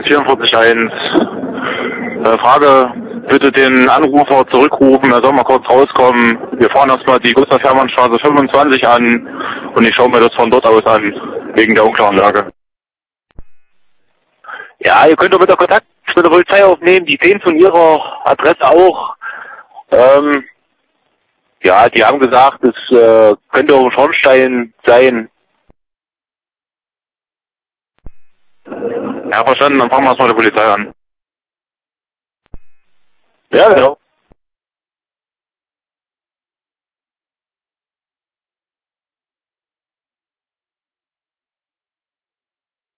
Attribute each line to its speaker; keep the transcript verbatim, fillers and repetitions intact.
Speaker 1: vierundvierzig eins. Äh, Frage, bitte den Anrufer zurückrufen, er soll mal kurz rauskommen. Wir fahren erstmal die Gustav-Hermann-Straße fünfundzwanzig an und ich schaue mir das von dort aus an, wegen der unklaren Lage. Ja, ihr könnt doch bitte Kontakt mit der Polizei aufnehmen, die sehen von ihrer Adresse auch. Ähm, ja, die haben gesagt, es äh, könnte auch ein Schornstein sein. Ja, verstanden, dann fangen wir erstmal die Polizei an. Ja, genau.